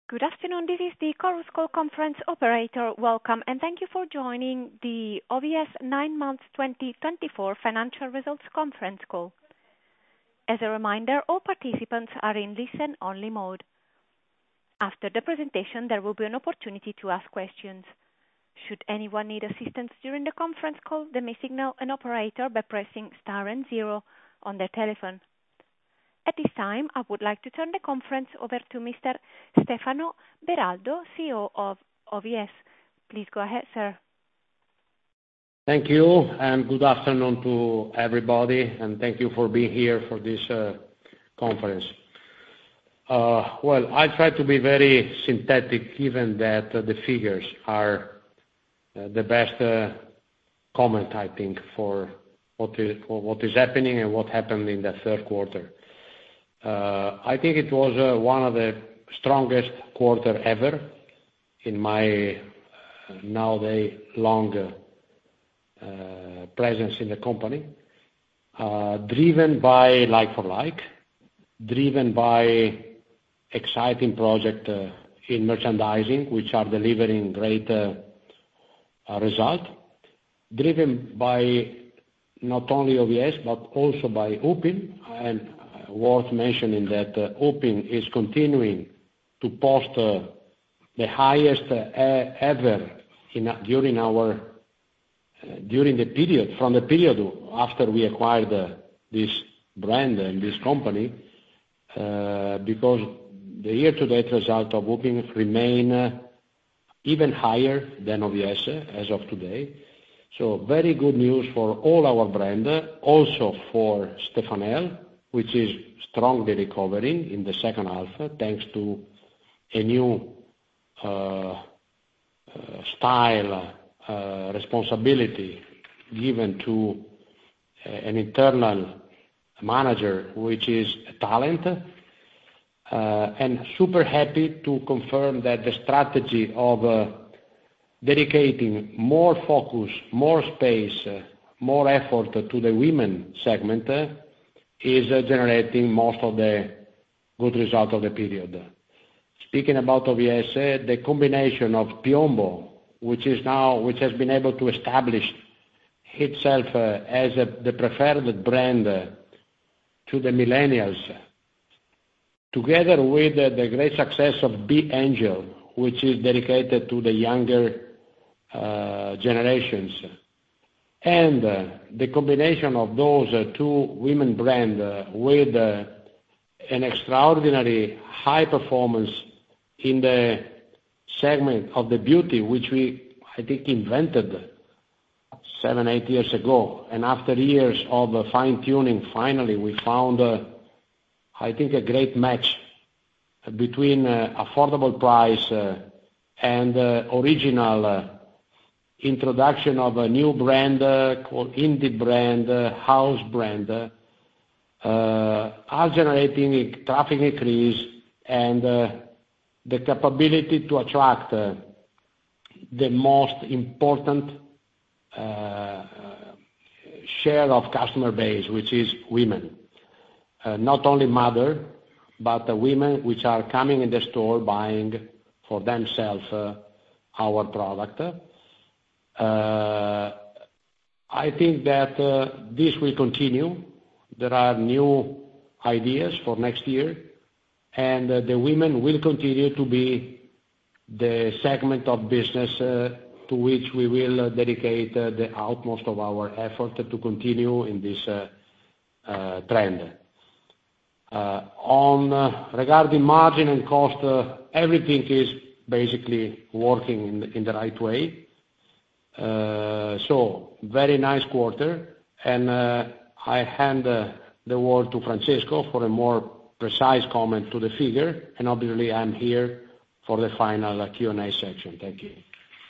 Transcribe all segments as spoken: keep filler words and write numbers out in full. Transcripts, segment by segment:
Good afternoon, this is the Chorus Call conference operator. Welcome, and thank you for joining the O V S nine months twenty twenty-four financial results conference call. As a reminder, all participants are in listen-only mode. After the presentation, there will be an opportunity to ask questions. Should anyone need assistance during the conference call, they may signal an operator by pressing star and zero on their telephone. At this time, I would like to turn the conference over to Mister Stefano Beraldo, C E O of O V S. Please go ahead, sir. Thank you, and good afternoon to everybody, and thank you for being here for this uh, conference. Uh, well, I'll try to be very synthetic, given that uh, the figures are uh, the best uh, comment, I think, for what is, for what is happening and what happened in the third quarter. Uh, I think it was uh, one of the strongest quarter ever in my uh, nowadays long uh, uh, presence in the company, uh, driven by like-for-like, driven by exciting project uh, in merchandising, which are delivering great uh, uh, result, driven by not only O V S, but also by Upim, and worth mentioning that uh, Upim is continuing to post uh, the highest uh, ever in, uh, during our uh, during the period from the period after we acquired uh, this brand and this company, uh, because the year-to-date result of Upim remain uh, even higher than O V S uh, as of today. So very good news for all our brand, uh, also for Stefanel, which is strongly recovering in the second half, thanks to a new uh, uh, style uh, responsibility given to uh, an internal manager, which is a talent, uh, and super happy to confirm that the strategy of uh, dedicating more focus, more space, uh, more effort to the women segment uh, is uh, generating most of the good result of the period. Speaking about O V S, uh, the combination of Piombo, which is now, which has been able to establish itself uh, as a, the preferred brand uh, to the millennials, together with uh, the great success of B.Angel, which is dedicated to the younger uh, generations, and uh, the combination of those uh, two women brands uh, with uh, an extraordinary high performance in the segment of the beauty, which we, I think, invented seven, eight years ago. And after years of uh, fine-tuning, finally we found, uh, I think, a great match between uh, affordable price uh, and uh, original uh, introduction of a new brand uh, called indie brand, uh, house brand, uh, uh, are generating traffic increase and uh, the capability to attract uh, the most important uh, share of customer base, which is women. Uh, not only mother, but the women which are coming in the store buying for themselves uh, our product. Uh, I think that uh, this will continue. There are new ideas for next year, and uh, the women will continue to be the segment of business uh, to which we will uh, dedicate uh, the utmost of our effort to continue in this uh, uh, trend. Uh, on uh, regarding margin and cost, uh, everything is basically working in the, in the right way. Uh, so very nice quarter, and uh, I hand uh, the word to Francesco for a more precise comment to the figure, and obviously I'm here for the final uh, Q and A section. Thank you.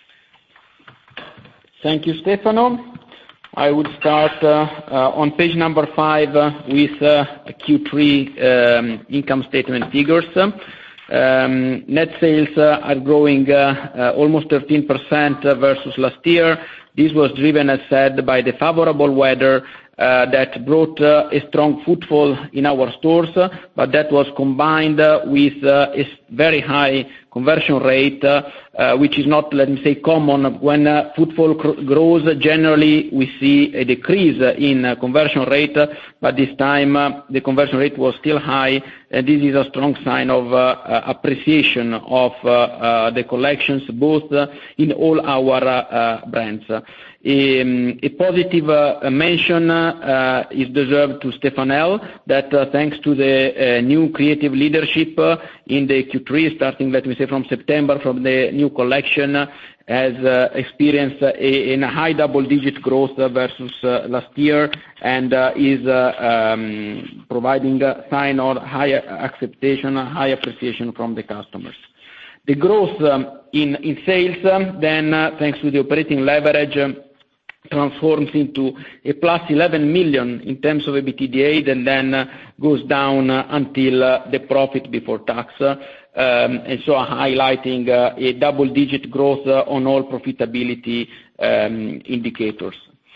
Thank you, Stefano. I would start uh, uh, on page number five uh, with uh, Q three um, income statement figures. Um, net sales uh, are growing uh, uh, almost thirteen percent versus last year. This was driven, as said, by the favorable weather uh, that brought uh, a strong footfall in our stores, but that was combined uh, with uh, a very high conversion rate, uh, uh, which is not, let me say, common. When uh, footfall cr- grows, generally we see a decrease in uh, conversion rate, but this time uh, the conversion rate was still high, and this is a strong sign of uh, uh, appreciation of uh, uh, the collections, both uh, in all our uh, uh, brands. Um, a positive uh, mention uh, is deserved to Stefanel, that uh, thanks to the uh, new creative leadership uh, in the Q three, starting, let me say, from September, from the new collection, uh, has uh, experienced uh, a, a high double-digit growth uh, versus uh, last year, and uh, is uh, um, providing a sign of higher acceptation, high appreciation from the customers. The growth um, in, in sales, um, then, uh, thanks to the operating leverage, um, transforms into a plus eleven million in terms of EBITDA, and then uh, goes down uh, until uh, the profit before tax, uh, um, and so highlighting uh, a double-digit growth uh, on all profitability um, indicators.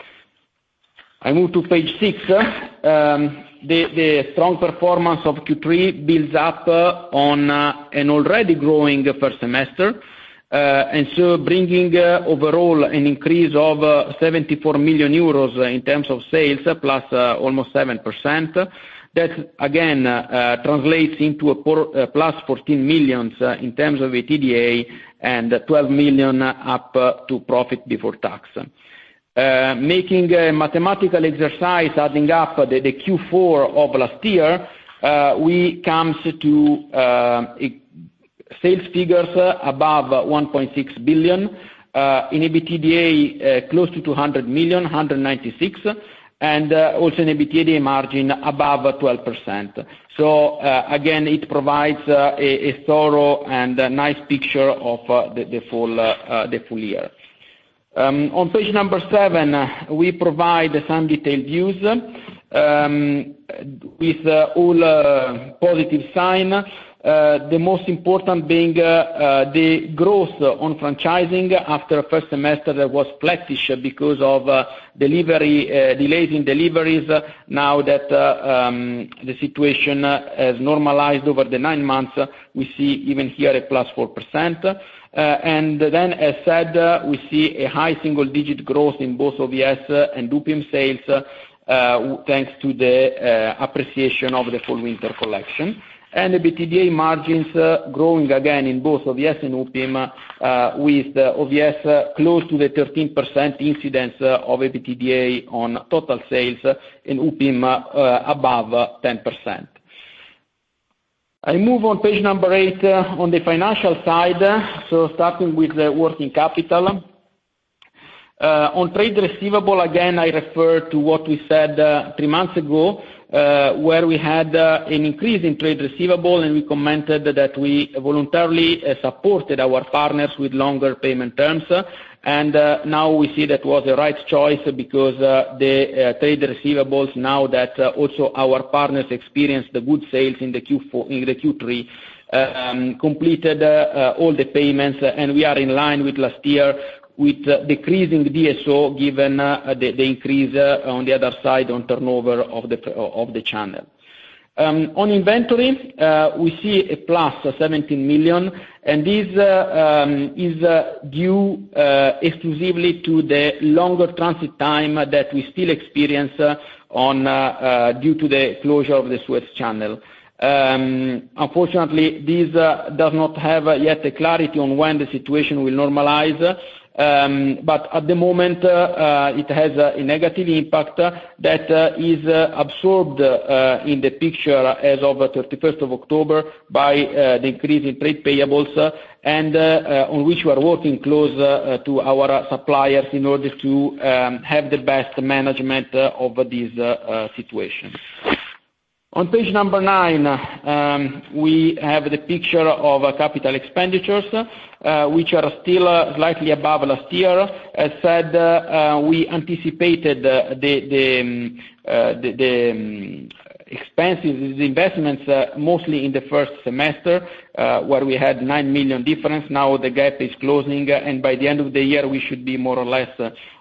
I move to page six. Uh, um, the, the strong performance of Q three builds up uh, on uh, an already growing first semester. Uh, and so bringing uh, overall an increase of uh, seventy-four million euros in terms of sales, uh, plus uh, almost seven percent. That again uh, uh, translates into a por- uh, plus fourteen million uh, in terms of EBITDA, and twelve million up uh, to profit before tax. Uh, making a mathematical exercise, adding up the, the Q four of last year, uh, we come to uh, a sales figures uh, above one point six billion, uh, in EBITDA uh, close to two hundred million, one hundred ninety-six, and uh, also an EBITDA margin above twelve percent. So uh, again, it provides uh, a, a thorough and a nice picture of uh, the, the, full, uh, uh, the full year. Um, on page number seven, uh, we provide some detailed views um, with uh, all uh, positive sign. Uh, the most important being uh, uh, the growth on franchising after a first semester that was flattish because of uh, delivery uh, delays in deliveries. Uh, now that uh, um, the situation uh, has normalized over the nine months, uh, we see even here a plus four percent. Uh, and then, as said, uh, we see a high single-digit growth in both O V S and U P I M sales, uh, thanks to the uh, appreciation of the fall-winter collection. And EBITDA margins uh, growing again in both O V S and U P I M, uh, with uh, O V S uh, close to the thirteen percent incidence uh, of EBITDA on total sales, uh, and U P I M uh, above uh, ten percent. I move on page number eight uh, on the financial side, uh, so starting with the working capital. Uh, on trade receivable, again, I refer to what we said uh, three months ago, uh, where we had uh, an increase in trade receivable, and we commented that we voluntarily uh, supported our partners with longer payment terms. And uh, now we see that was the right choice, because uh, the uh, trade receivables, now that uh, also our partners experienced the good sales in the Q four, in the Q three, um, completed uh, uh, all the payments, uh, and we are in line with last year, with uh, decreasing D S O, given uh, the, the increase uh, on the other side on turnover of the of the channel. Um, on inventory, uh, we see a plus seventeen million, and this uh, um, is uh, due uh, exclusively to the longer transit time that we still experience uh, on uh, uh, due to the closure of the Suez Channel. Um, unfortunately, this uh, does not have uh, yet a clarity on when the situation will normalize. Um, but at the moment, uh, uh, it has uh, a negative impact uh, that uh, is uh, absorbed uh, in the picture as of thirty-first of October by uh, the increase in trade payables, uh, and uh, uh, on which we are working close uh, to our uh, suppliers in order to um, have the best management uh, of this uh, uh, situation. On page number nine, um, we have the picture of uh, capital expenditures, uh, which are still uh, slightly above last year. As said, uh, uh, we anticipated uh, the, the, um, uh, the, the um, expenses, the investments, uh, mostly in the first semester, uh, where we had nine million difference. Now the gap is closing, uh, and by the end of the year, we should be more or less uh,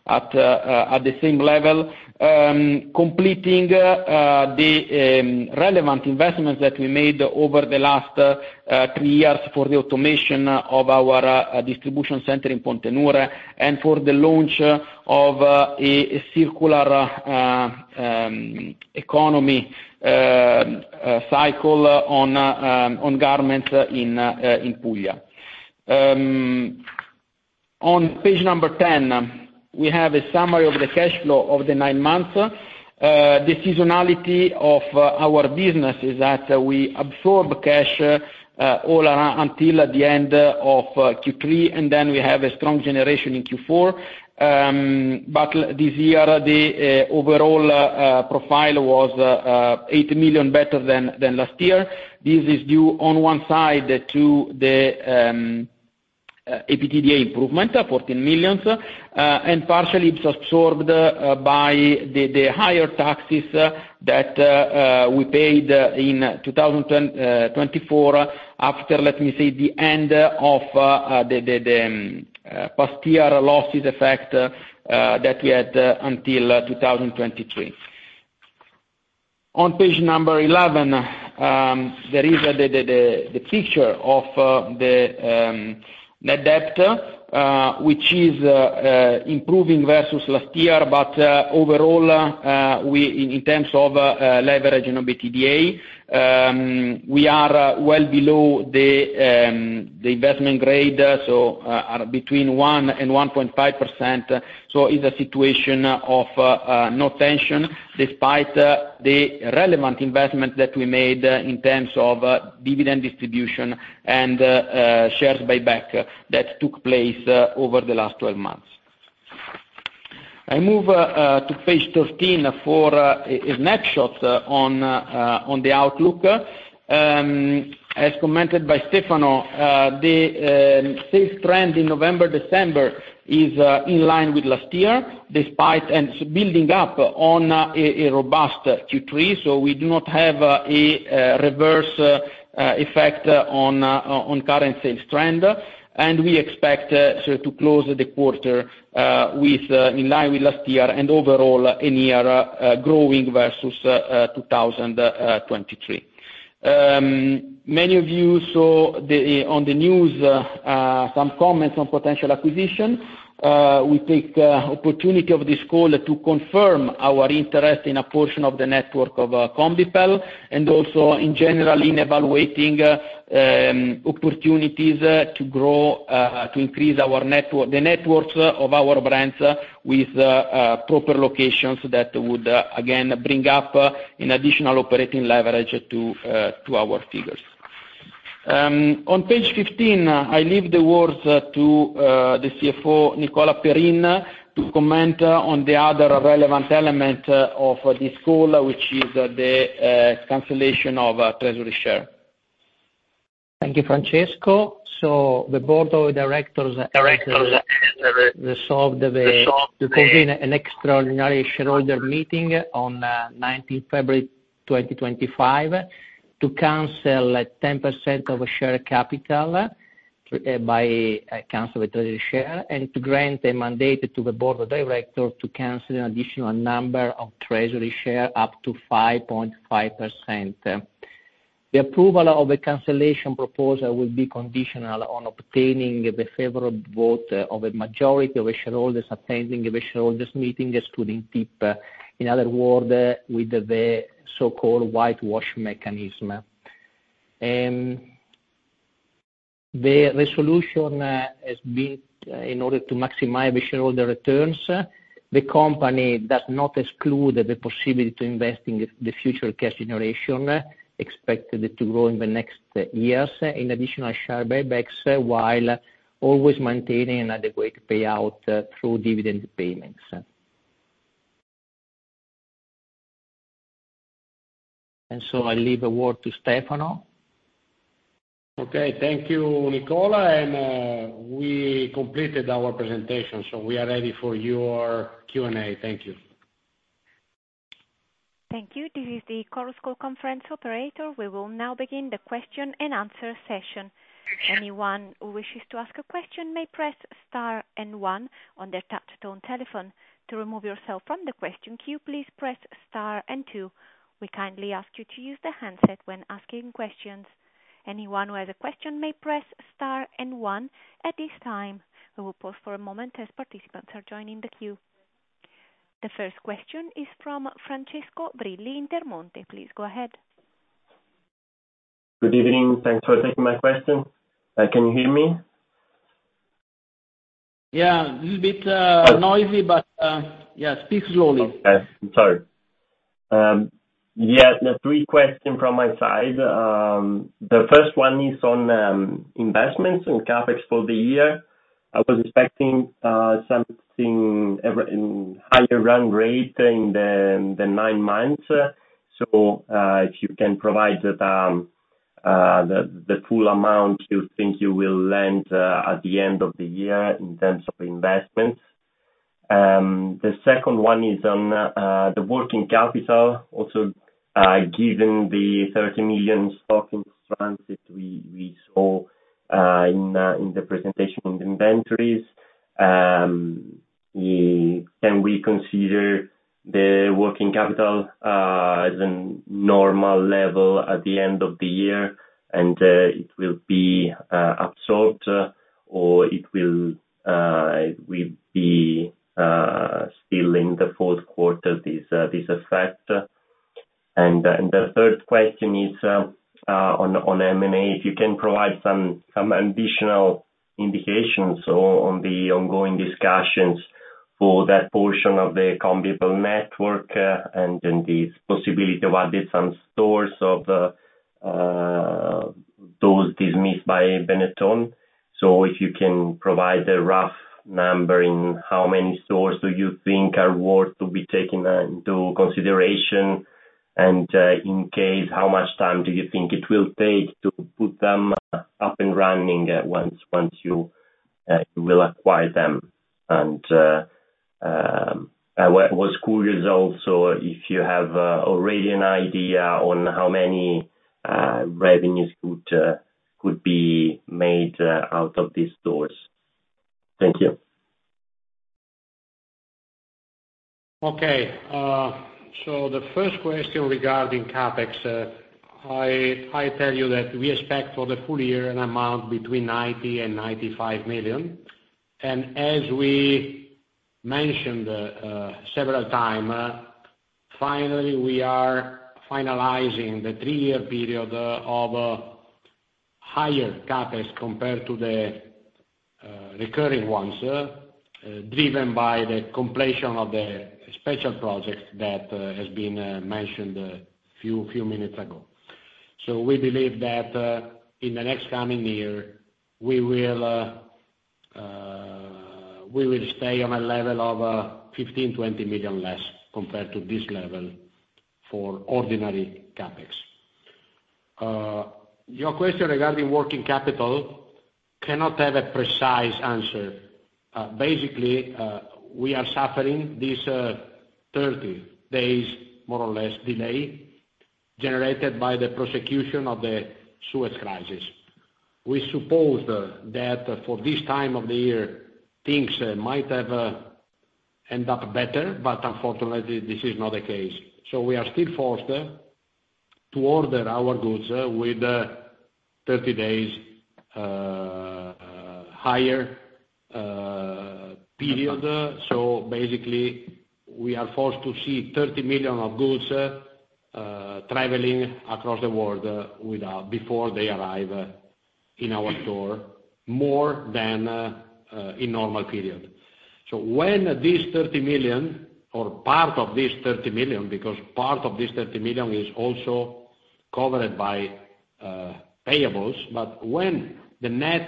at uh, at the same level, um, completing uh, the um, relevant investments that we made over the last uh, uh, three years for the automation of our uh, distribution center in Pontenure and for the launch of uh, a, a circular uh, um, economy uh, uh, cycle on uh, um, on garments in uh, in Puglia. Um, on page number ten, we have a summary of the cash flow of the nine months. Uh, the seasonality of uh, our business is that uh, we absorb cash uh, uh, all around until the end of uh, Q three, and then we have a strong generation in Q four. Um, but this year the uh, overall uh, profile was uh, uh, eight million better than, than last year. This is due on one side to the um, uh, E B I T D A improvement, fourteen million, uh, and partially it's absorbed uh, by the, the higher taxes uh, that uh, uh, we paid in two thousand twenty-four after, let me say, the end of uh, the, the, the um, Uh, past year losses effect uh, uh, that we had uh, until uh, two thousand twenty-three. On page number eleven, um, there is uh, the, the, the, the picture of uh, the um, net debt, uh, which is uh, uh, improving versus last year, but uh, overall, uh, we, in, in terms of uh, uh, leverage and E B I T D A, Um, we are uh, well below the, um, the investment grade, uh, so uh, are between one and one point five percent. Uh, so it's a situation of uh, uh, no tension, despite uh, the relevant investment that we made uh, in terms of uh, dividend distribution and uh, uh, shares buyback uh, that took place uh, over the last twelve months. I move uh, uh, to page thirteen for uh, a, a snapshot uh, on, uh, uh, on the outlook. Um, as commented by Stefano, uh, the uh, sales trend in November, December is uh, in line with last year, despite and building up on uh, a, a robust Q three, so we do not have uh, a uh, reverse uh, uh, effect on, uh, on current sales trend. And we expect uh, so to close the quarter uh, with uh, in line with last year and overall a year uh, growing versus uh, uh, two thousand twenty-three. Um, many of you saw the, on the news uh, uh, some comments on potential acquisition. Uh, we take uh, opportunity of this call to confirm our interest in a portion of the network of uh, Combipel, and also in general in evaluating uh, um, opportunities uh, to grow, uh, to increase our network, the networks of our brands uh, with uh, uh, proper locations that would uh, again bring up uh, an additional operating leverage to, uh, to our figures. Um, on page fifteen, uh, I leave the words uh, to uh, the C F O, Nicola Perin, to comment uh, on the other relevant element uh, of uh, this call, uh, which is uh, the uh, cancellation of uh, treasury share. Thank you, Francesco. So the board of directors, directors has resolved the, to convene an extraordinary shareholder meeting on uh, nineteenth February twenty twenty-five to cancel ten percent of share capital uh, by uh, cancel the treasury share, and to grant a mandate to the board of directors to cancel an additional number of treasury share up to five point five percent. The approval of the cancellation proposal will be conditional on obtaining the favorable vote of a majority of the shareholders attending the shareholders meeting, excluding T I P, in other words, with the so-called whitewash mechanism. Um, the resolution uh, has been uh, in order to maximize the shareholder returns. The company does not exclude the possibility to invest in the future cash generation expected to grow in the next years in additional share buybacks, while always maintaining an adequate payout uh, through dividend payments. And so I leave a word to Stefano. Okay, thank you, Nicola, and uh, we completed our presentation, so we are ready for your Q and A. Thank you. Thank you. This is the Chorus Call conference operator. We will now begin the question and answer session. Anyone who wishes to ask a question may press star and one on their touch-tone telephone. To remove yourself from the question queue, please press star and two. We kindly ask you to use the handset when asking questions. Anyone who has a question may press star and one at this time. We will pause for a moment as participants are joining the queue. The first question is from Francesco Brilli, Intermonte. Please go ahead. Good evening. Thanks for taking my question. Uh, can you hear me? Yeah, a little bit uh, noisy, but uh, yeah, speak slowly. Okay, I'm sorry. Um, yeah, the three questions from my side. Um, the first one is on um, investments and CapEx for the year. I was expecting uh, something in higher run rate in the, in the nine months. So uh, if you can provide that. Um, Uh, the the full amount you think you will land uh, at the end of the year in terms of investments. Um, the second one is on uh, the working capital. Also, uh, given the thirty million stock in transit we we saw uh, in uh, in the presentation in the inventories, um, can we consider the working capital uh, as a normal level at the end of the year, and uh, it will be uh, absorbed, uh, or it will uh, it will be uh, still in the fourth quarter, this uh, this effect? And uh, and the third question is uh, uh, on on M and A, if you can provide some some additional indications on the ongoing discussions for that portion of the Conbipel network, uh, and then the possibility of adding some stores of uh, uh, those dismissed by Benetton. So if you can provide a rough number in how many stores do you think are worth to be taken into consideration, and uh, in case, how much time do you think it will take to put them up and running uh, once once you, uh, you will acquire them? And uh, Um, I was curious also if you have uh, already an idea on how many uh, revenues could uh, could be made uh, out of these stores. Thank you. Okay. Uh, so the first question regarding CapEx, uh, I I tell you that we expect for the full year an amount between ninety and ninety-five million, and as we mentioned uh, uh, several times, uh, finally we are finalizing the three-year period uh, of uh, higher CapEx compared to the uh, recurring ones, uh, uh, driven by the completion of the special project that uh, has been uh, mentioned a few few minutes ago. So we believe that uh, in the next coming year we will uh, uh, we will stay on a level of uh, fifteen to twenty million less compared to this level for ordinary CapEx. Uh, your question regarding working capital cannot have a precise answer. Uh, basically, uh, we are suffering this uh, thirty days, more or less, delay generated by the prosecution of the Suez crisis. We supposed uh, that uh, for this time of the year, things uh, might have uh, end up better, but unfortunately this is not the case. So we are still forced uh, to order our goods uh, with uh, thirty days uh, uh, higher uh, period. Uh, so basically we are forced to see thirty million of goods uh, uh, traveling across the world uh, without, before they arrive uh, in our store, more than uh, Uh, in normal period. So when this thirty million, or part of this thirty million, because part of this thirty million is also covered by uh, payables, but when the net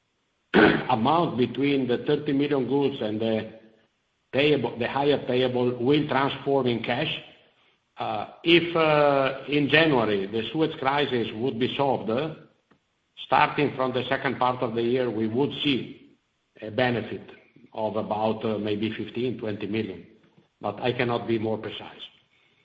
amount between the thirty million goods and the payable, the higher payable will transform in cash, uh, if uh, in January the Suez crisis would be solved, uh, starting from the second part of the year, we would see a benefit of about uh, maybe fifteen, twenty million, but I cannot be more precise.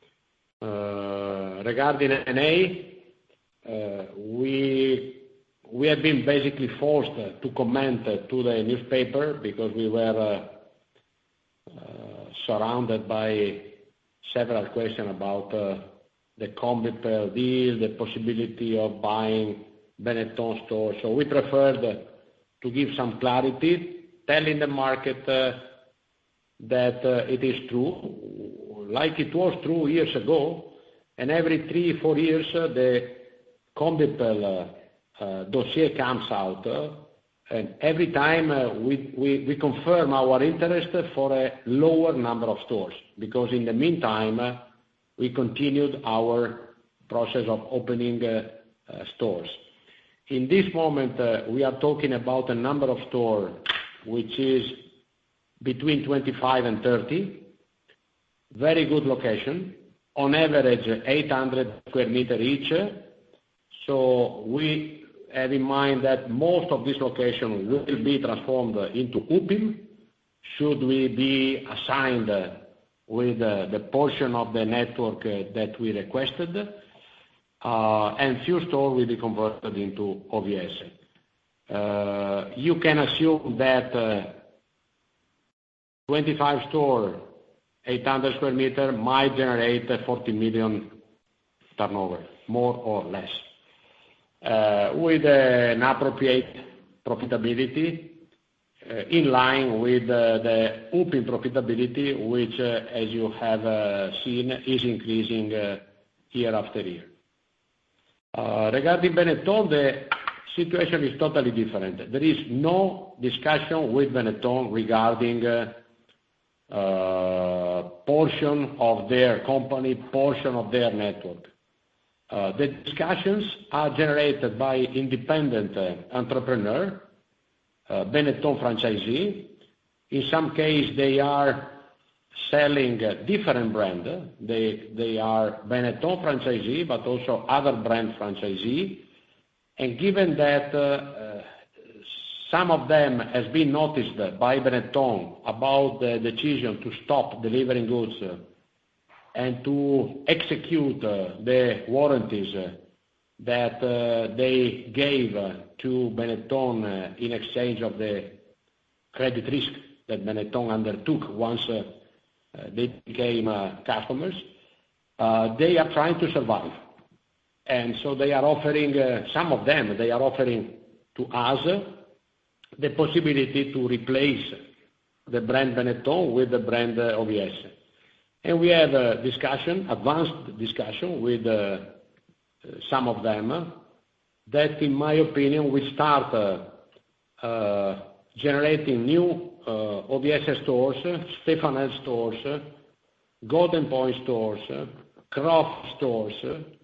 Uh, regarding M and A, uh, we we have been basically forced to comment to the newspaper because we were uh, uh, surrounded by several questions about uh, the Conbipel deal, the possibility of buying Benetton stores. So we preferred to give some clarity, telling the market uh, that uh, it is true, like it was true years ago, and every three, four years uh, the Conbipel uh, uh, dossier comes out, uh, and every time uh, we, we, we confirm our interest for a lower number of stores, because in the meantime uh, we continued our process of opening uh, uh, stores. In this moment, uh, we are talking about a number of stores which is between twenty-five and thirty, very good location, on average eight hundred square meter each. So we have in mind that most of this location will be transformed into U P I M, should we be assigned with uh, the portion of the network uh, that we requested, uh, and few stores will be converted into O V S. Uh, you can assume that uh, twenty-five store, eight hundred square meter might generate a forty million turnover, more or less, uh, with uh, an appropriate profitability uh, in line with uh, the U P I M profitability, which, uh, as you have uh, seen, is increasing uh, year after year. Uh, regarding Benetton, the situation is totally different. There is no discussion with Benetton regarding uh, uh, portion of their company, portion of their network. Uh, the discussions are generated by independent uh, entrepreneur, uh, Benetton franchisee. In some case, they are selling a different brand. They, they are Benetton franchisee, but also other brand franchisee. And given that uh, uh, some of them has been noticed by Benetton about the decision to stop delivering goods uh, and to execute uh, the warranties uh, that uh, they gave uh, to Benetton uh, in exchange of the credit risk that Benetton undertook once uh, uh, they became uh, customers, uh, they are trying to survive. And so they are offering, uh, some of them, they are offering to us uh, the possibility to replace the brand Benetton with the brand uh, O V S. And we have a discussion, advanced discussion with uh, some of them uh, that, in my opinion, will start uh, uh, generating new uh, O V S stores, Stefanel stores, Golden Point stores, Croft stores,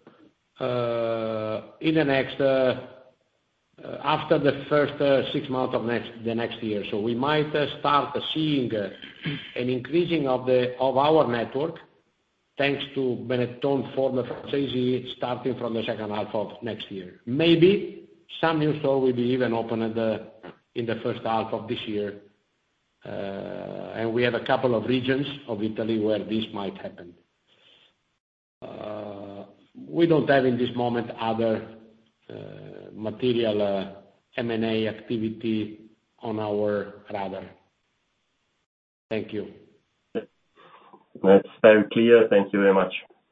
uh, in the next, uh, uh, after the first uh, six months of next, the next year. So we might uh, start seeing uh, an increasing of the of our network, thanks to Benetton former franchisee, starting from the second half of next year. Maybe some new store will be even opened uh, in the first half of this year, uh, and we have a couple of regions of Italy where this might happen. Uh, we don't have in this moment other uh, material uh, M and A activity on our radar. Thank you. That's very clear. Thank you very much.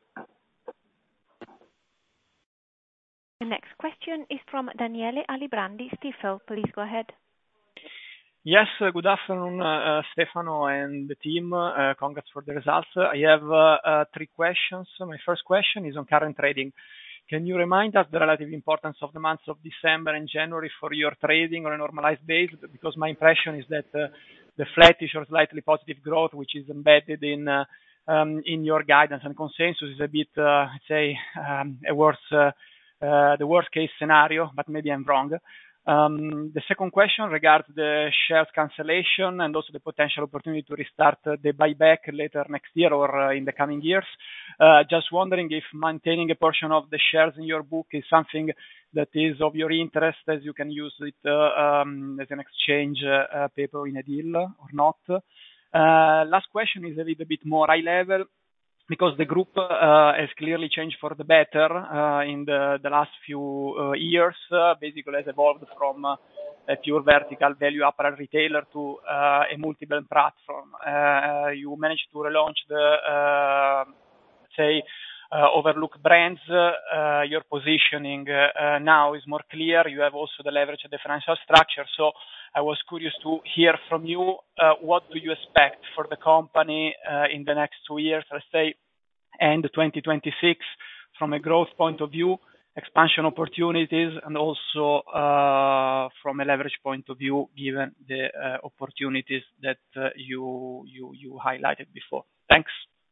The next question is from Daniele Alibrandi, Stifel. Please go ahead. Yes, uh, good afternoon, uh, Stefano and the team. Uh, congrats for the results. I have uh, uh, three questions. My first question is on current trading. Can you remind us the relative importance of the months of December and January for your trading on a normalized basis? Because my impression is that uh, the flattish or slightly positive growth, which is embedded in uh, um, in your guidance and consensus, is a bit, uh, I'd say, um, a worse, uh, uh, the worst case scenario, but maybe I'm wrong. Um, the second question regards the shares cancellation and also the potential opportunity to restart uh, the buyback later next year or uh, in the coming years. Uh, just wondering if maintaining a portion of the shares in your book is something that is of your interest, as you can use it uh, um, as an exchange uh, uh, paper in a deal or not. Uh, last question is a little bit more high level. because the group uh, has clearly changed for the better uh, in the, the last few uh, years. Uh, basically, has evolved from uh, a pure vertical value apparel retailer to uh, a multi-brand platform. Uh, you managed to relaunch the, uh, say, uh, overlooked brands. Uh, your positioning uh, uh, now is more clear. You have also the leverage of the financial structure. So I was curious to hear from you, uh, what do you expect for the company uh, in the next two years, let's say, end twenty twenty-six, from a growth point of view, expansion opportunities, and also uh, from a leverage point of view, given the uh, opportunities that uh, you you you highlighted before. Thanks.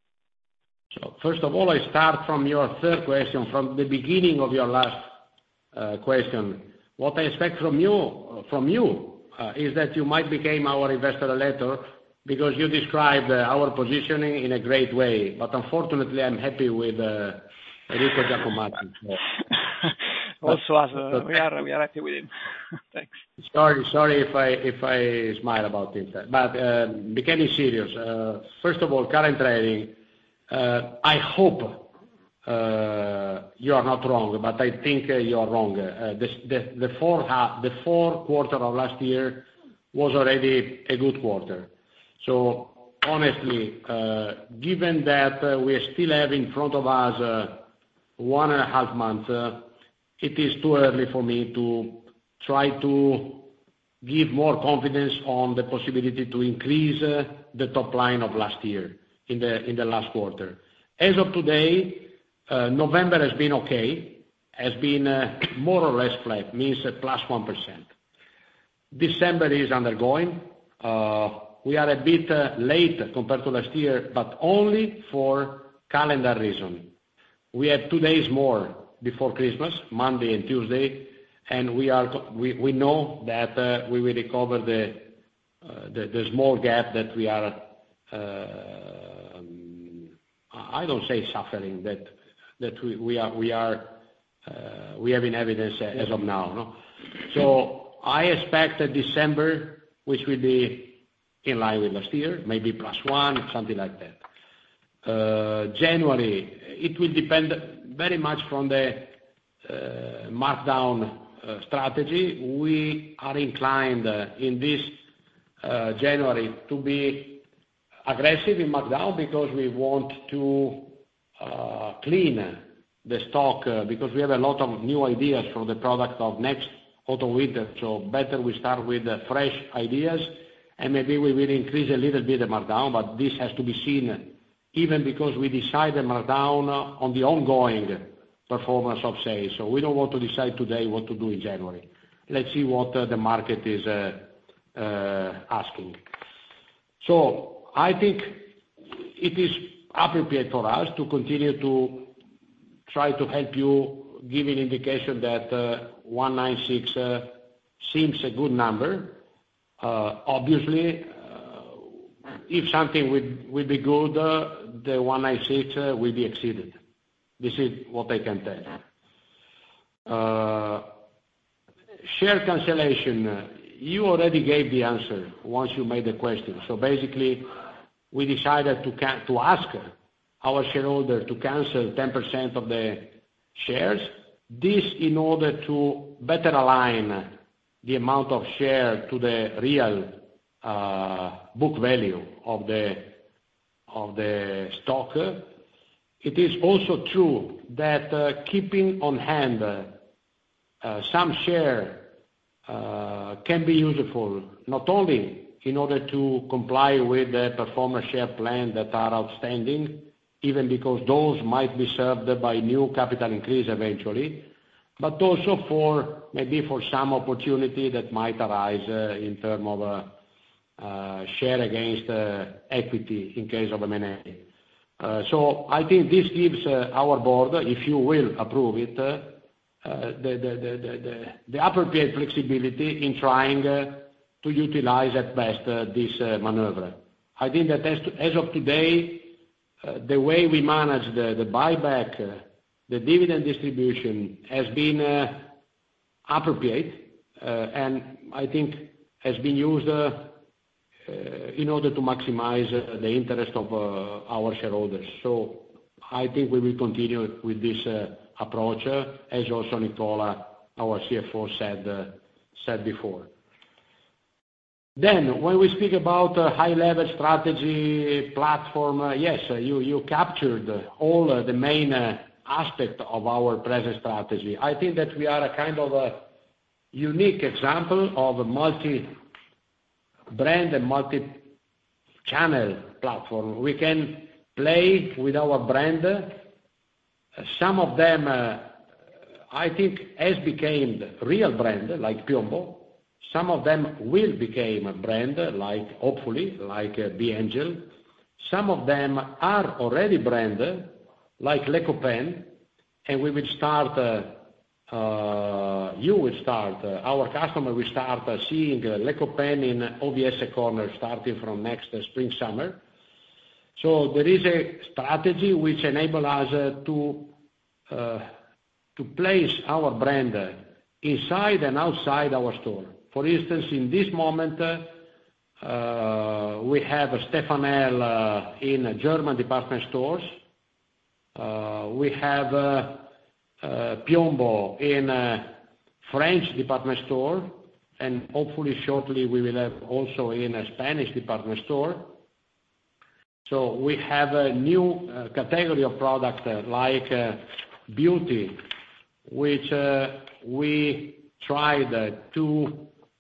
So first of all, I start from your third question, from the beginning of your last uh, question. What I expect from you, from you, uh, is that you might become our investor later, because you described uh, our positioning in a great way. But unfortunately, I'm happy with uh, Enrico Giacomazzi. So. Also, as uh, we are we are happy with him. Thanks. Sorry, sorry if I if I smile about it. But uh, becoming serious. Uh, first of all, current trading. Uh, I hope uh, you are not wrong, but I think uh, you are wrong. Uh, the the the four half, the fourth quarter of last year was already a good quarter. So honestly, uh, given that uh, we still have in front of us uh, one and a half months, uh, it is too early for me to try to give more confidence on the possibility to increase uh, the top line of last year in the in the last quarter. As of today, uh, November has been okay, has been uh, more or less flat, means uh, plus one percent. December is undergoing. Uh, we are a bit uh, late compared to last year, but only for calendar reason. We have two days more before Christmas, Monday and Tuesday, and we are we, we know that uh, we will recover the, uh, the the small gap that we are. Uh, I don't say suffering, that that we, we are we are uh, we have in evidence as of now. No? So I expect that December, which will be in line with last year, maybe plus one, something like that. Uh, January, it will depend very much from the uh, markdown uh, strategy. We are inclined uh, in this uh, January to be aggressive in markdown, because we want to uh, clean the stock, uh, because we have a lot of new ideas for the product of next autumn winter. So better we start with uh, fresh ideas, and maybe we will increase a little bit the markdown, but this has to be seen, even because we decide the markdown on the ongoing performance of sales. So we don't want to decide today what to do in January. Let's see what uh, the market is uh, uh, asking. So I think it is appropriate for us to continue to try to help you, give an indication that uh, one ninety-six uh, seems a good number. Uh, obviously, uh, if something will, will be good, uh, the one ninety-six uh, will be exceeded. This is what I can tell you. Uh, share cancellation, uh, you already gave the answer once you made the question. So basically, we decided to, can to ask our shareholder to cancel ten percent of the shares. This in order to better align the amount of share to the real uh, book value of the of the stock. It is also true that uh, keeping on hand uh, some share uh, can be useful, not only in order to comply with the performance share plan that are outstanding, even because those might be served by new capital increase eventually, but also for maybe for some opportunity that might arise uh, in terms of uh, uh, share against uh, equity in case of M and A. Uh, so I think this gives uh, our board, if you will approve it, uh, uh, the, the, the, the, the appropriate flexibility in trying uh, to utilize at best uh, this uh, maneuver. I think that as, to, as of today, uh, the way we manage the, the buyback, uh, the dividend distribution has been uh, appropriate, uh, and I think has been used uh, uh, in order to maximize uh, the interest of uh, our shareholders. So I think we will continue with this approach, as also Nicola, our C F O, said before. Then, when we speak about high-level strategy platform, yes, you captured all the main aspects of our present strategy. I think that we are a kind of a unique example of a multi-brand and multi-channel platform. We can play with our brand. Some of them, I think, has become real brand, like Piombo. Some of them will become a brand, like, hopefully, like B.Angel. Some of them are already branded, like Les Copains, and we will start, uh, you will start, uh, our customer will start uh, seeing uh, Les Copains in O V S corner starting from next uh, spring, summer. So there is a strategy which enables us uh, to, uh, to place our brand uh, inside and outside our store. For instance, in this moment, uh, uh, we have Stefanel uh, in German department stores. Uh, we have uh, uh, Piombo in uh, French department store, and hopefully shortly we will have also in a Spanish department store. So we have a new uh, category of product uh, like uh, beauty, which uh, we tried uh, to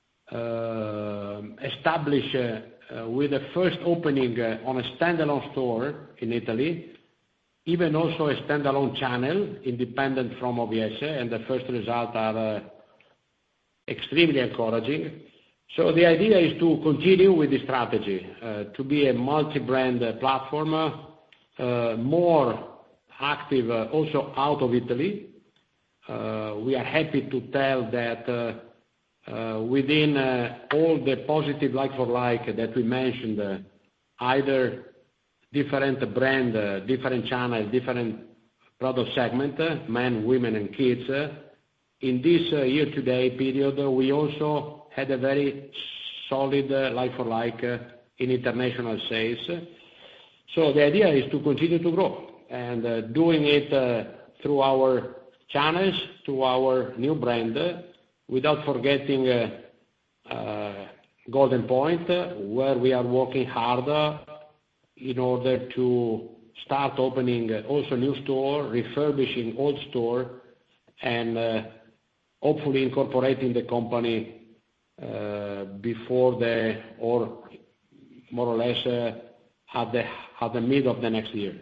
uh, establish uh, uh, with the first opening uh, on a standalone store in Italy, even also a standalone channel independent from O V S, and the first results are uh, extremely encouraging. So the idea is to continue with the strategy, uh, to be a multi-brand uh, platform, uh, more active uh, also out of Italy. Uh, we are happy to tell that uh, uh, within uh, all the positive like-for-like that we mentioned, uh, either different brand, uh, different channel, different product segment, uh, men, women, and kids. Uh, in this uh, year-to-date period, uh, we also had a very solid uh, like-for-like uh, in international sales. So the idea is to continue to grow and uh, doing it uh, through our channels, through our new brand, uh, without forgetting uh, uh, Golden Point, uh, where we are working harder in order to start opening uh, also new store, refurbishing old store, and uh, hopefully incorporating the company uh, before the, or more or less uh, at the at the mid of the next year.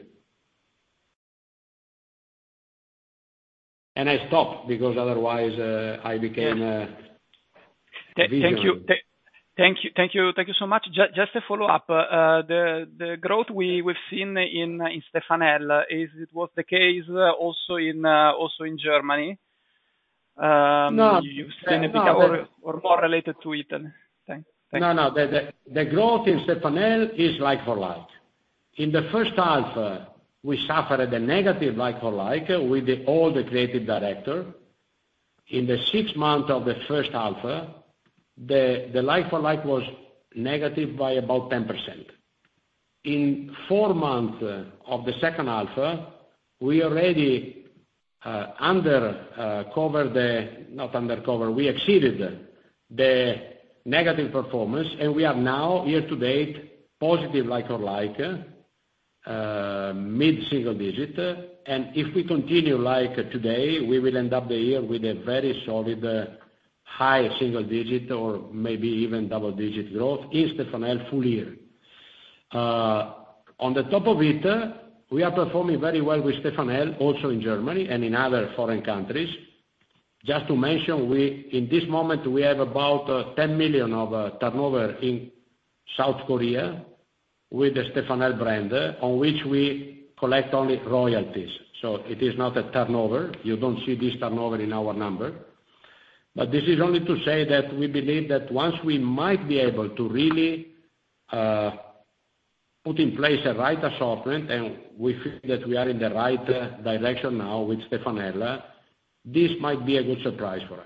And I stopped because otherwise uh, I became uh, Th- Thank you. Th- Thank you, thank you, thank you so much. Just, just a follow-up. Uh, the the growth we we've seen in in Stefanel, is it was the case also in uh, also in Germany? Um, no, you've seen it no, become, the, or, or more related to Italy? Thank, thank no, no. The, the the growth in Stefanel is like for like. In the first half, uh, we suffered a negative like for like with the, all the creative director. In the six months of the first half, uh, the the like-for-like was negative by about ten percent. In four months uh, of the second half, uh, we already uh, under uh, cover the, not undercover, we exceeded the negative performance, and we are now, year-to-date, positive like-for-like, uh, mid-single digit. And if we continue like today, we will end up the year with a very solid uh, high single digit or maybe even double digit growth in Stefanel full year. Uh, on the top of it, uh, we are performing very well with Stefanel also in Germany and in other foreign countries. Just to mention, we in this moment we have about uh, ten million of uh, turnover in South Korea with the Stefanel brand, uh, on which we collect only royalties. So it is not a turnover. You don't see this turnover in our number. But this is only to say that we believe that once we might be able to really uh, put in place a right assortment, and we feel that we are in the right uh, direction now with Stefanel, this might be a good surprise for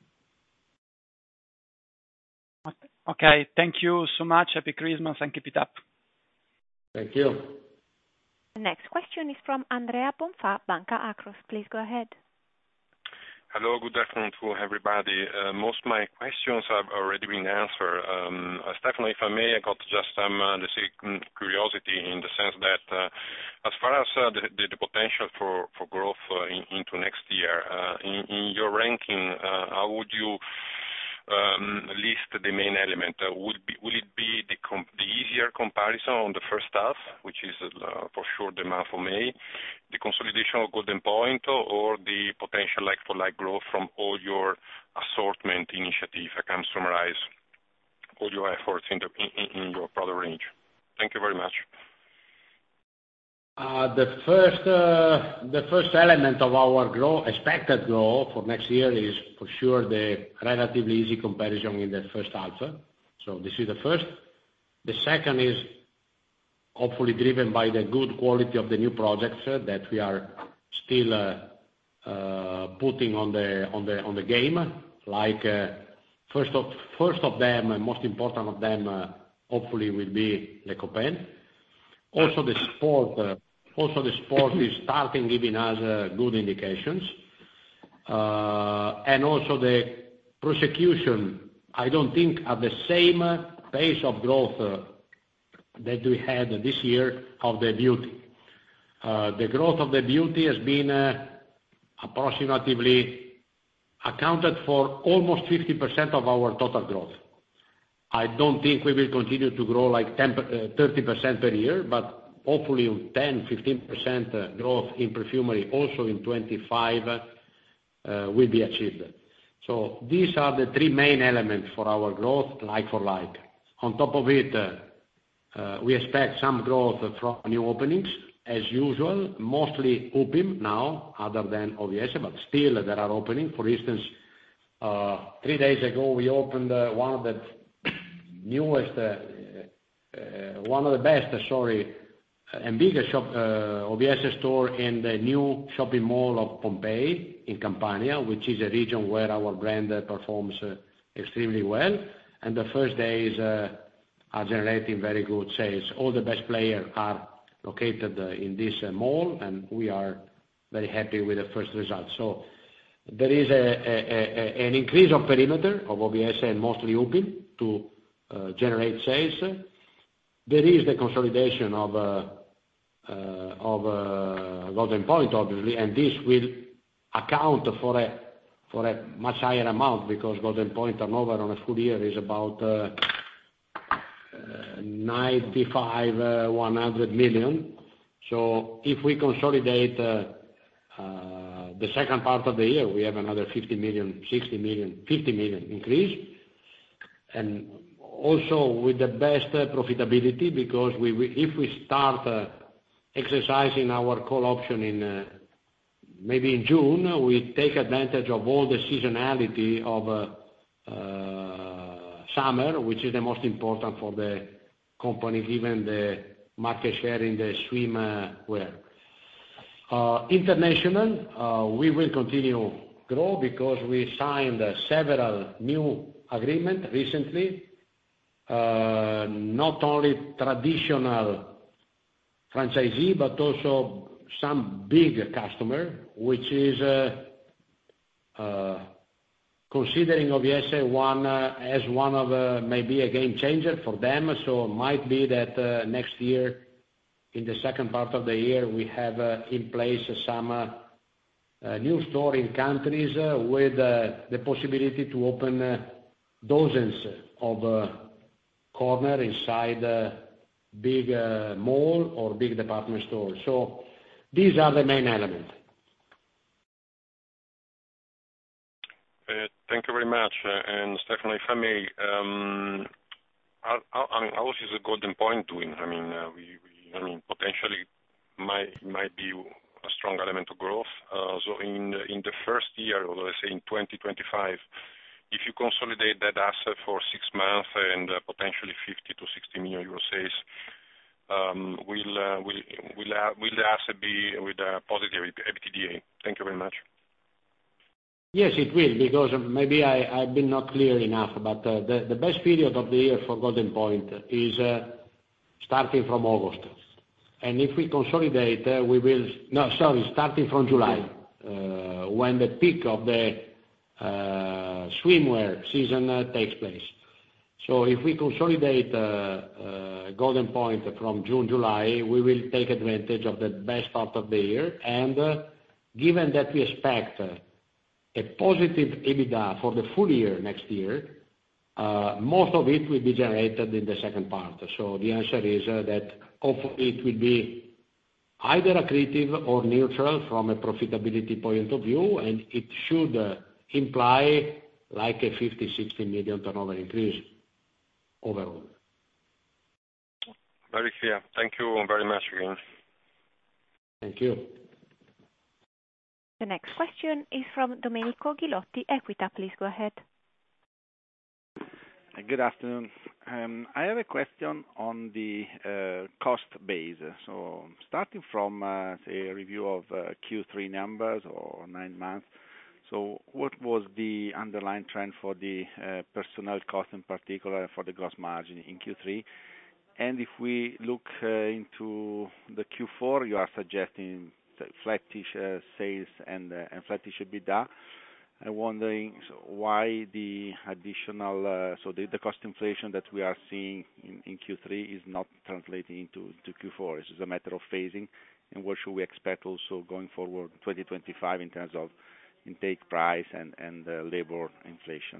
us. Okay, thank you so much. Happy Christmas and keep it up. Thank you. The next question is from Andrea Bonfà, Banca Akros. Please go ahead. Hello, good afternoon to everybody. Uh, most of my questions have already been answered. Um, uh, Stefano, if I may, I got just some uh, let's say, curiosity in the sense that uh, as far as uh, the, the, the potential for, for growth uh, in, into next year, uh, in, in your ranking, uh, how would you um, list the main element? Uh, would, be, will it be the, com- the easier comparison on the first half, which is uh, for sure the month of May, the consolidation of Golden Point, or the potential like-for-like growth from all your assortment initiative? I can summarize all your efforts in, the, in, in your product range. Thank you very much. Uh, the first uh, the first element of our growth, expected growth for next year is for sure the relatively easy comparison in the first half. So this is the first. The second is hopefully driven by the good quality of the new projects uh, that we are still uh, uh, putting on the on the on the game. Like uh, first of first of them, uh, most important of them, uh, hopefully will be Le Copain. Also the sport, uh, also the sport is starting giving us uh, good indications, uh, and also the prosecution. I don't think at the same pace of growth uh, that we had this year of the beauty. Uh, the growth of the beauty has been uh, approximately accounted for almost fifty percent of our total growth. I don't think we will continue to grow like ten, uh, thirty percent per year, but hopefully ten, fifteen percent growth in perfumery also in twenty-five uh, will be achieved. So these are the three main elements for our growth, like for like. On top of it, uh, uh, we expect some growth from new openings, as usual, mostly U P I M now, other than O V S, but still there are openings. For instance, uh, three days ago we opened uh, one of the newest, uh, uh, one of the best, uh, sorry, and biggest shop, uh, O V S store in the new shopping mall of Pompeii in Campania, which is a region where our brand uh, performs uh, extremely well. And the first days uh, are generating very good sales. All the best players are located uh, in this uh, mall, and we are very happy with the first results. So there is a, a, a, an increase of perimeter of O V S and mostly U P I M to uh, generate sales. There is the consolidation of uh, uh, of uh, Golden Point, obviously, and this will account for a for a much higher amount because Golden Point turnover on a full year is about uh, uh, ninety-five, uh, one hundred million. So if we consolidate uh, uh, the second part of the year, we have another fifty million, sixty million, fifty million increase, and also with the best uh, profitability, because we, we if we start uh, exercising our call option in uh, maybe in June, we take advantage of all the seasonality of uh, uh, summer, which is the most important for the company, given the market share in the swimwear. Uh, international, uh, we will continue grow because we signed uh, several new agreements recently. Uh, not only traditional franchisee, but also some big customer, which is uh, uh, considering O V S one uh, as one of uh, maybe a game changer for them. So it might be that uh, next year, in the second part of the year, we have uh, in place some uh, uh, new store in countries uh, with uh, the possibility to open uh, dozens of uh, corner inside a big uh, mall or big department store. So these are the main elements. Uh, thank you very much. Uh, and Stefano, if I may, um, how, how, I mean, how is the Golden Point doing? I mean, uh, we, we, I mean, potentially might might be a strong element of growth. Uh, so in in the first year, or let's say in twenty twenty-five. If you consolidate that asset for six months and uh, potentially fifty to sixty million euro sales, um, will, uh, will, will, uh, will the asset be with a positive EBITDA? Thank you very much. Yes, it will, because maybe I, I've been not clear enough, but uh, the, the best period of the year for Golden Point is uh, starting from August. And if we consolidate, we will... No, sorry, starting from July, when the peak of the swimwear season takes place. So if we consolidate Golden Point from June, July, we will take advantage of the best part of the year. And given that we expect a positive EBITDA for the full year next year, most of it will be generated in the second part. So the answer is that hopefully it will be either accretive or neutral from a profitability point of view, and it should imply like a fifty sixty million turnover increase overall. Very clear. Thank you very much again. Thank you. The next question is from Domenico Ghilotti, Equita. Please go ahead. Good afternoon. Um, I have a question on the uh, cost base. So starting from, uh, say, a review of uh, Q three numbers or nine months, so what was the underlying trend for the uh, personnel cost, in particular for the gross margin in Q three? And if we look uh, into the Q four, you are suggesting flattish uh, sales and, uh, and flattish EBITDA. I'm wondering why the additional, uh, so the, the cost inflation that we are seeing in, in Q three is not translating into to Q four. Is it a matter of phasing? And what should we expect also going forward twenty twenty-five in terms of intake price and, and uh, labor inflation?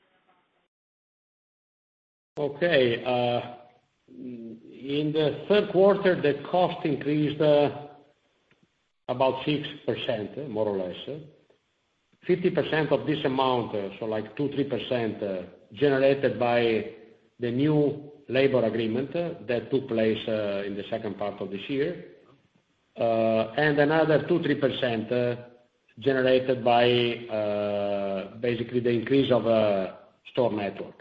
Okay. Uh, in the third quarter, the cost increased uh, about six percent, more or less. fifty percent of this amount, so like two to three percent, uh, generated by the new labor agreement uh, that took place uh, in the second part of this year, uh, and another two to three percent uh, generated by uh, basically the increase of uh, store network.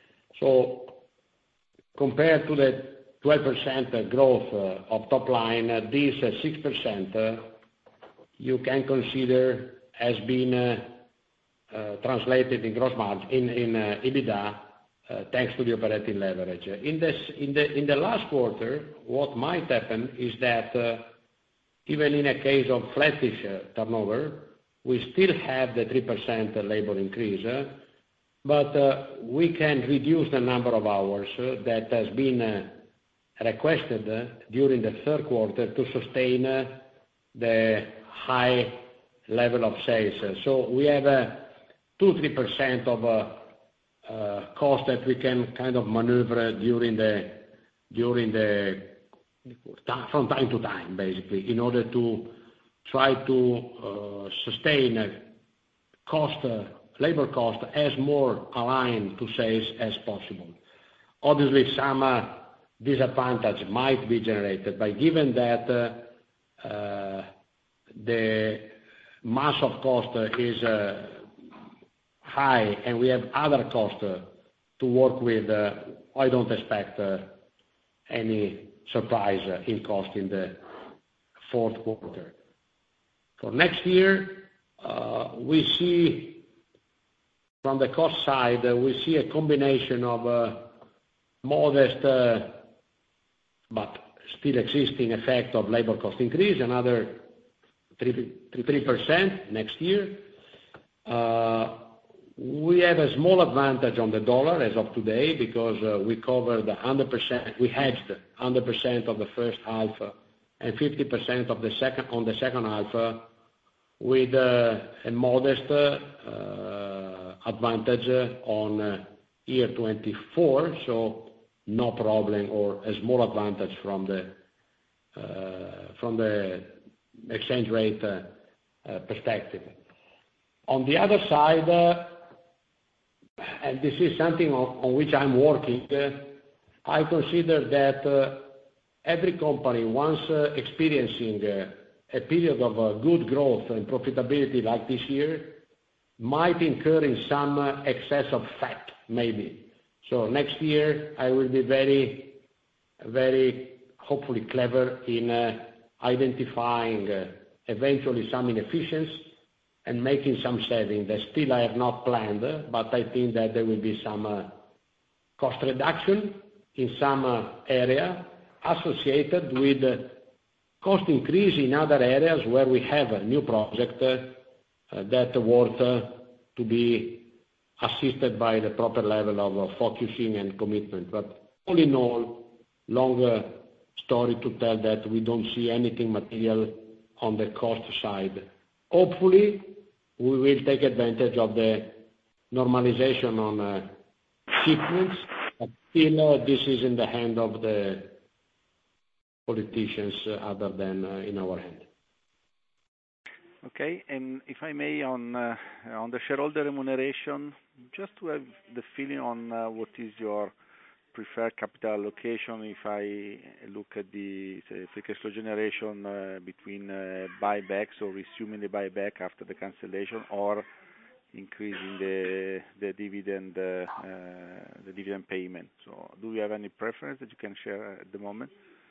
So compared to the twelve percent growth uh, of top line, uh, this uh, six percent uh, you can consider has been uh, uh, translated in gross margin, in, in uh, EBITDA, uh, thanks to the operating leverage. In, this, in, the, in the last quarter, what might happen is that uh, even in a case of flattish uh, turnover, we still have the three percent labor increase, uh, but uh, we can reduce the number of hours uh, that has been uh, requested uh, during the third quarter to sustain uh, the high level of sales. So we have a two to three percent of uh, uh, cost that we can kind of maneuver during the during the from time to time, basically, in order to try to uh, sustain cost, uh, labor cost as more aligned to sales as possible. Obviously, some uh, disadvantage might be generated, but given that uh, uh, the mass of cost uh, is uh, high and we have other costs uh, to work with, uh, I don't expect uh, any surprise uh, in cost in the fourth quarter. For next year, uh, we see from the cost side, uh, we see a combination of uh, modest uh, but still existing effect of labor cost increase, another three percent next year. Uh, we have a small advantage on the dollar as of today because uh, we covered one hundred percent, we hedged one hundred percent of the first half uh, and fifty percent of the second on the second half uh, with uh, a modest uh, advantage on uh, year twenty-four, so no problem, or a small advantage from the uh, from the exchange rate uh, uh, perspective. On the other side, uh, and this is something on, on which I'm working, uh, I consider that uh, every company, once uh, experiencing uh, a period of uh, good growth and profitability like this year, might incur in some uh, excess of fat, maybe. So next year, I will be very, very hopefully clever in uh, identifying uh, eventually some inefficiencies and making some saving that still I have not planned, uh, but I think that there will be some uh, cost reduction in some uh, area associated with uh, cost increase in other areas where we have a new project uh, that worth uh, to be assisted by the proper level of uh, focusing and commitment. But all in all, long uh, story to tell that we don't see anything material on the cost side. Hopefully, we will take advantage of the normalization on uh, shipments, but still uh, this is in the hand of the politicians uh, other than uh, in our hand. Okay, and if I may, on uh, on the shareholder remuneration, just to have the feeling on uh, what is your preferred capital allocation if I look at the say, free cash flow generation uh, between uh, buybacks or resuming the buyback after the cancellation or increasing the the dividend uh, uh, the dividend payment. So, do you have any preference that you can share at the moment?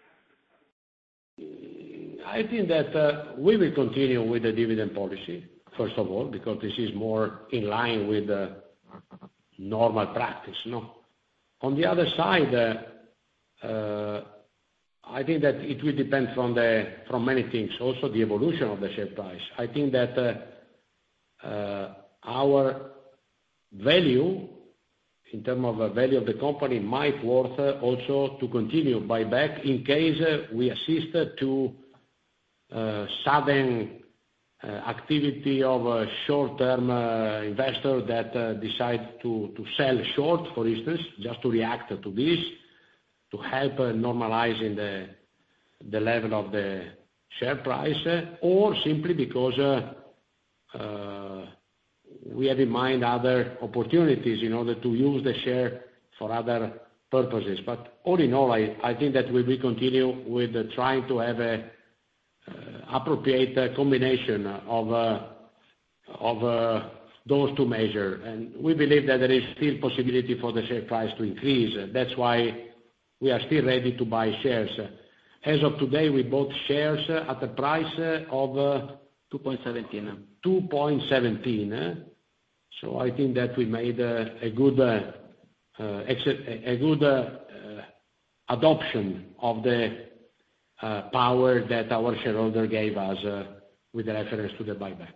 I think that uh, we will continue with the dividend policy, first of all, because this is more in line with uh, normal practice, no? On the other side, uh, uh, I think that it will depend from the from many things, also the evolution of the share price. I think that uh, uh, our value, in terms of the value of the company, might worth uh, also to continue buyback in case uh, we assist to uh, sudden uh, activity of a short-term uh, investor that uh, decide to, to sell short, for instance, just to react to this, to help uh, normalizing the, the level of the share price, uh, or simply because uh, uh, we have in mind other opportunities in order to use the share for other purposes. But all in all, I, I think that we will continue with uh, trying to have a uh, appropriate uh, combination of uh, of uh, those two measures. And we believe that there is still possibility for the share price to increase. That's why we are still ready to buy shares. As of today, we bought shares at a price of uh, two point one seven. two point one seven. So I think that we made uh, a good uh, uh, a good uh, uh, adoption of the uh, power that our shareholder gave us uh, with reference to the buyback.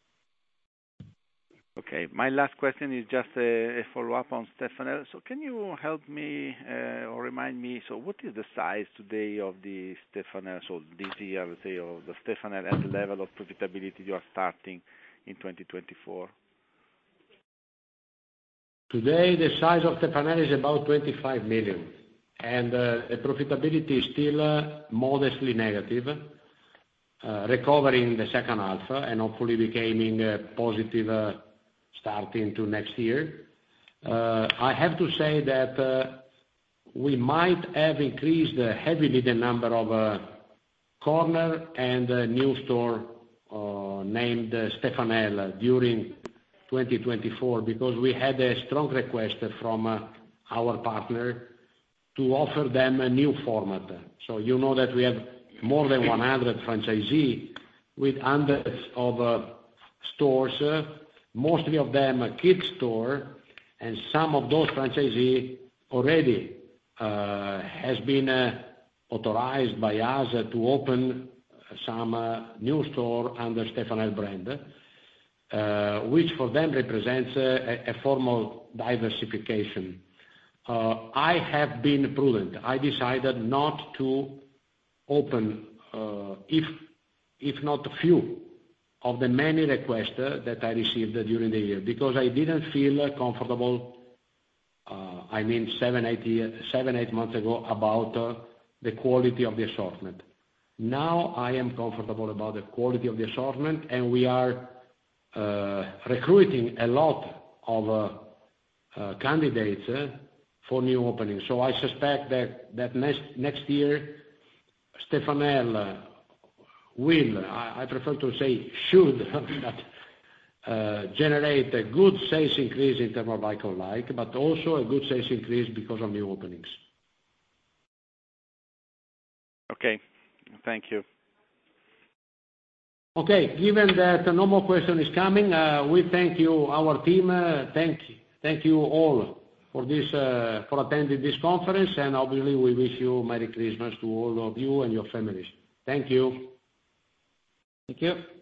Okay, my last question is just a, a follow-up on Stefanel. So can you help me uh, or remind me, so what is the size today of the Stefanel, so this year, let's say, of the Stefanel and the level of profitability you are starting in twenty twenty-four? Today, the size of Stefanel is about twenty-five million, and uh, the profitability is still uh, modestly negative, uh, recovering the second half, uh, and hopefully becoming uh, positive uh, starting to next year. Uh, I have to say that uh, we might have increased uh, heavily the number of uh, corner and uh, new store uh, named uh, Stefanel during twenty twenty-four, because we had a strong request from uh, our partner to offer them a new format. So you know that we have more than one hundred franchisees with hundreds of uh, stores, uh, mostly of them a kids store, and some of those franchisees already uh, has been uh, authorized by us uh, to open some uh, new store under Stefanel brand. Uh, which for them represents a, a formal diversification. Uh, I have been prudent. I decided not to open, uh, if if not a few, of the many requests uh, that I received uh, during the year, because I didn't feel uh, comfortable, uh, I mean seven, eight, year, seven, eight months ago, about uh, the quality of the assortment. Now I am comfortable about the quality of the assortment, and we are Uh, recruiting a lot of uh, uh, candidates uh, for new openings. So I suspect that, that next, next year, Stefanel uh, will, I, I prefer to say should, but, uh, generate a good sales increase in terms of like-on-like, but also a good sales increase because of new openings. Okay, thank you. Okay, given that no more question is coming, uh, we thank you, our team, uh, thank, thank you all for this, uh, for attending this conference, and obviously we wish you Merry Christmas to all of you and your families. Thank you. Thank you.